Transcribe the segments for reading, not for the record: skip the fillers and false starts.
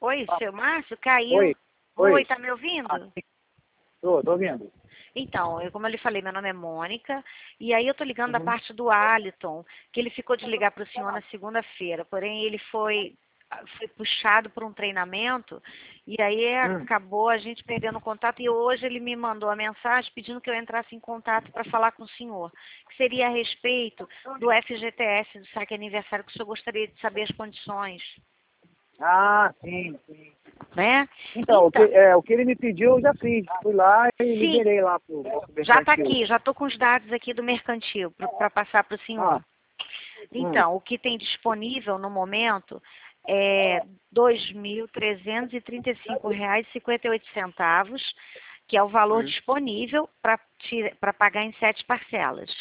Oi, seu Márcio, caiu. Oi. Oi, tá me ouvindo? Tô ouvindo. Então, como eu lhe falei, meu nome é Mônica, e aí eu tô ligando da Uhum. parte do Aliton, que ele ficou de ligar para o senhor na segunda-feira, porém ele foi puxado por um treinamento, e aí acabou a gente perdendo contato, e hoje ele me mandou a mensagem pedindo que eu entrasse em contato para falar com o senhor, que seria a respeito do FGTS, do saque aniversário, que o senhor gostaria de saber as condições, Ah, sim. né? Então, o que ele me pediu eu já fiz. Fui lá e Sim. liberei lá pro Já está mercantil. aqui, já estou com os dados aqui do mercantil para passar para o senhor. Então, o que tem disponível no momento é R$ 2.335,58, que é o valor disponível para pagar em 7 parcelas.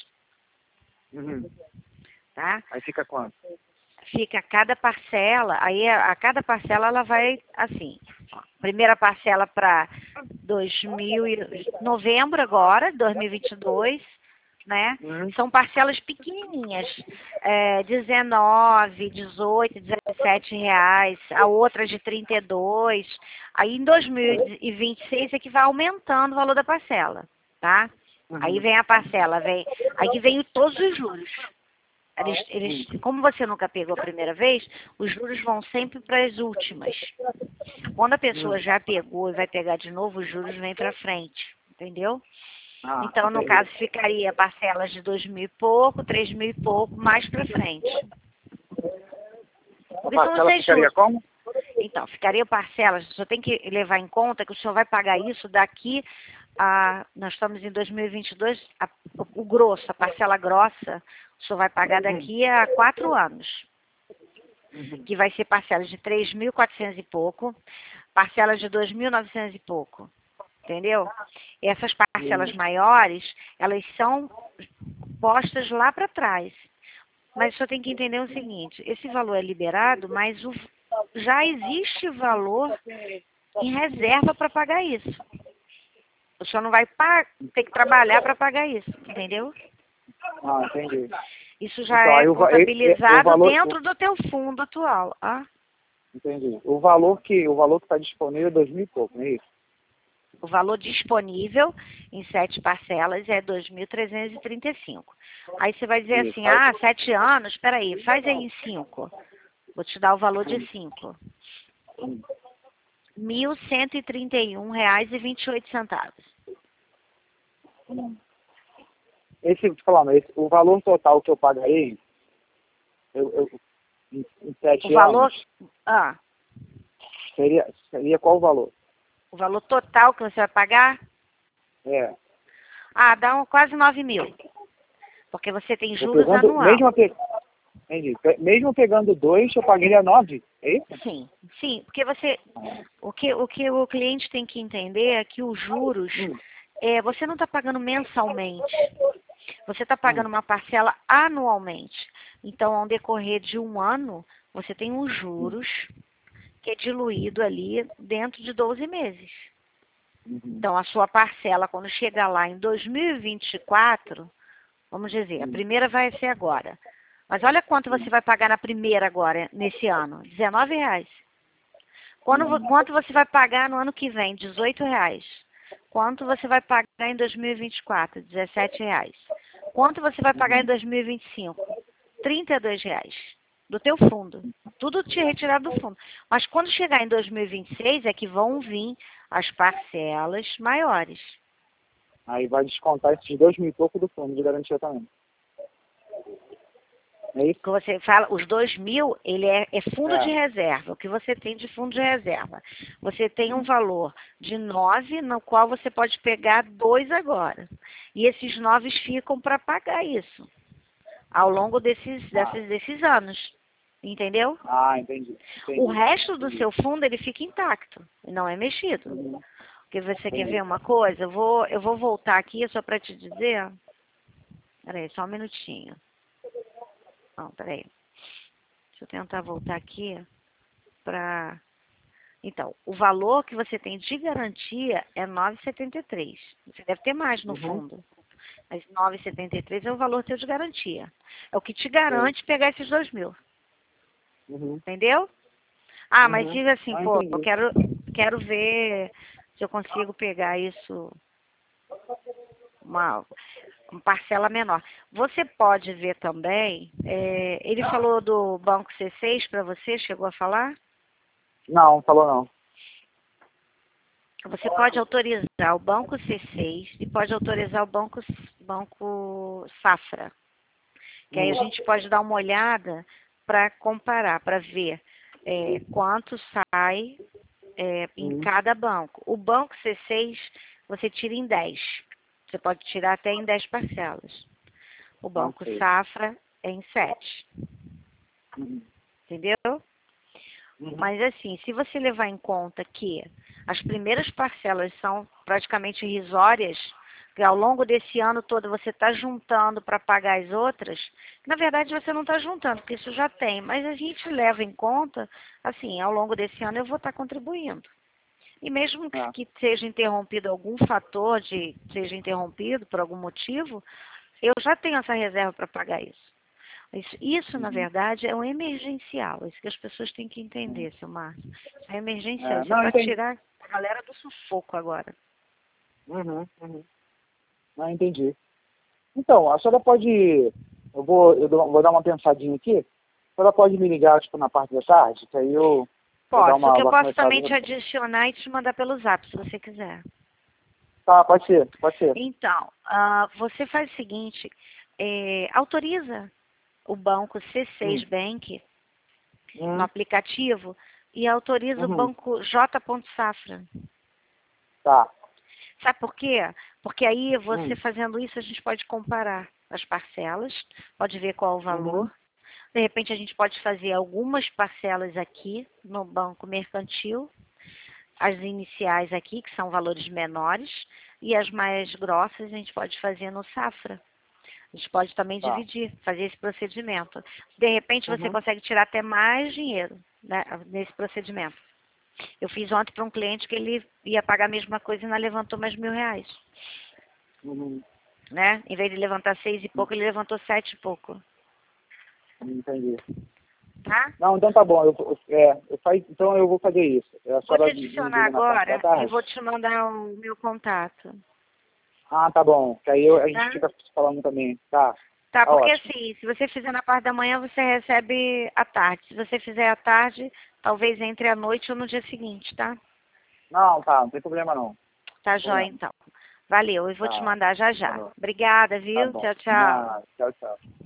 Tá? Aí fica quanto? Fica cada parcela, aí a cada parcela ela vai assim. Primeira parcela para novembro agora, 2022, né? São parcelas pequenininhas, 19, 18, 17 reais, a outra de 32. Aí em 2026 é que vai aumentando o valor da parcela, tá? Aí vem a parcela, aí vem todos os juros. Como você nunca pegou a primeira vez, os juros vão sempre para as últimas. Quando a pessoa já pegou e vai pegar de novo, os juros vêm para frente, entendeu? Então, no caso, ficaria parcelas de 2.000 e pouco, 3.000 e pouco, mais para frente. A parcela ficaria como? Então, ficaria parcelas, só tem que levar em conta que o senhor vai pagar isso daqui a... Nós estamos em 2022, o grosso, a parcela grossa, o senhor vai pagar daqui a 4 anos. Que vai ser parcelas de 3.400 e pouco, parcelas de 2.900 e pouco. Entendeu? Essas parcelas maiores, elas são postas lá para trás. Mas só tem que entender o seguinte, esse valor é liberado, mas já existe valor em reserva para pagar isso. O senhor não vai ter que trabalhar para pagar isso, entendeu? Ah, entendi. Isso já é contabilizado dentro do teu fundo atual. Entendi. O valor que está disponível é 2.000 e pouco, não é isso? O valor disponível em 7 parcelas é 2.335. Aí você vai dizer assim, 7 anos, espera aí, faz aí em 5. Vou te dar o valor de 5. R$ 1.131,28. O valor total que eu pagarei, em 7 anos, seria qual o valor? O valor total que você vai pagar? Dá quase 9.000. Porque você tem juros anuais. Mesmo pegando 2, eu pagaria 9, é isso? Sim, porque o que o cliente tem que entender é que os juros, você não está pagando mensalmente, você está pagando uma parcela anualmente. Então, ao decorrer de um ano, você tem os juros que é diluído ali dentro de 12 meses. Então, a sua parcela, quando chegar lá em 2024, vamos dizer, a primeira vai ser agora. Mas olha quanto você vai pagar na primeira agora, nesse ano, R$19. Quanto você vai pagar no ano que vem? R$18. Quanto você vai pagar em 2024? R$17. Quanto você vai pagar em 2025? R$32. Do teu fundo. Tudo te retirado do fundo. Mas quando chegar em 2026 é que vão vir as parcelas maiores. Aí vai descontar esses 2.000 e pouco do fundo de garantia também. É isso? Que você fala, os 2.000, ele é fundo de reserva. O que você tem de fundo de reserva? Você tem um valor de 9, no qual você pode pegar 2 agora. E esses 9 ficam para pagar isso. Ao longo desses anos. Entendeu? Entendi. O resto do seu fundo, ele fica intacto. E não é mexido. Porque você quer ver uma coisa? Eu vou voltar aqui só para te dizer. Peraí, só um minutinho. Não, peraí. Deixa eu tentar voltar aqui para... Então, o valor que você tem de garantia é 9,73. Você deve ter mais no fundo. Mas 9,73 é o valor teu de garantia. É o que te garante pegar esses 2.000. Entendeu? Ah, mas diz assim, Não pô, eu entendi. quero ver se eu consigo pegar isso, uma, uma parcela menor. Você pode ver também, ele falou do Banco C6 para você, chegou a falar? Não, falou não. Você pode autorizar o Banco C6 e pode autorizar o Banco Safra. Que aí a gente pode dar uma olhada para comparar, para ver quanto sai em Uhum. cada banco. O Banco C6 você tira em 10. Você pode tirar até em 10 parcelas. O Banco Ok. Safra é em 7. Uhum. Entendeu? Uhum. Mas assim, se você levar em conta que as primeiras parcelas são praticamente irrisórias, que ao longo desse ano todo você está juntando para pagar as outras, na verdade você não está juntando, porque isso já tem, mas a gente leva em conta, assim, ao longo desse ano eu vou estar contribuindo. E mesmo É. que seja interrompido algum fator seja interrompido por algum motivo, eu já tenho essa reserva para pagar isso. Isso, na Uhum. verdade, é um emergencial. Isso que as pessoas têm que Uhum. entender, seu Márcio. Isso é emergencial. É, Isso é não, para entendi. tirar a galera do sufoco agora. Uhum. Uhum. Não, entendi. Então, a senhora pode... vou dar uma pensadinha aqui. A senhora pode me ligar, tipo, na parte da tarde, que aí eu vou dar Posso. O que eu uma posso conversada. também te adicionar e te mandar pelo zap, se você quiser. Tá, pode ser, pode ser. Então, você faz o seguinte, autoriza o banco C6 Hum. Bank no Uhum. aplicativo e autoriza o Uhum. banco J. Safra. Tá. Sabe por quê? Porque aí você Hum. fazendo isso, a gente pode comparar as parcelas, pode ver qual o Uhum. valor. De repente, a gente pode fazer algumas parcelas aqui no banco mercantil, as iniciais aqui, que são valores menores, e as mais grossas a gente pode fazer no Safra. A gente pode também Tá. dividir, fazer esse procedimento. De repente, você Uhum. consegue tirar até mais dinheiro, né, nesse procedimento. Eu fiz ontem para um cliente que ele ia pagar a mesma coisa e ainda levantou mais R$ 1.000. Uhum. Né? Em vez de levantar 6 e pouco, ele levantou 7 e pouco. Entendi. Tá? Não, então tá bom. Então eu vou fazer isso. A Vou te senhora me adicionar liga na parte da agora e tarde? vou te mandar o meu contato. Ah, tá bom. Que aí a gente Tá? fica falando também. Tá. Tá, Tá porque ótimo. assim, se você fizer na parte da manhã, você recebe à tarde. Se você fizer à tarde, talvez entre à noite ou no dia seguinte, tá? Não, tá. Não tem problema não. Tá Não tem jóia, problema. então. Valeu, eu vou te Tá. mandar já Tá já. bom. Obrigada, Tá viu? bom. Tchau, tchau. Tchau, tchau.